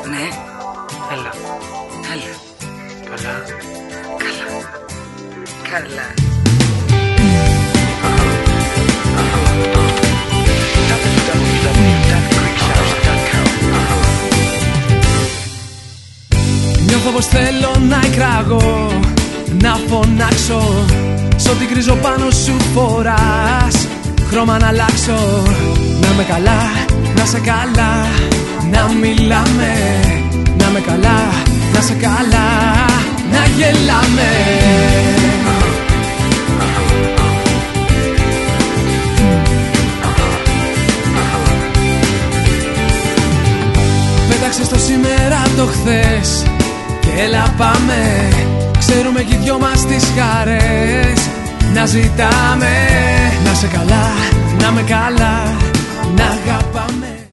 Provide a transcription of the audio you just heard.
Ναι. Έλα. Έλα. Καλά. Καλά. Καλά. Νιώθω πως θέλω να εκραγώ, να φωνάξω, σ' ό,τι γκρίζο πάνω σου φοράς, χρώμα να αλλάξω. Να με καλά, να σε καλά, να μιλάμε. Να με καλά, να σε καλά, να γελάμε. Πέταξε στο σήμερα το χθες και έλα πάμε. Ξέρουμε κι οι δυο μας τις χαρές να ζητάμε. Να σε καλά, να με καλά, να αγαπάμε.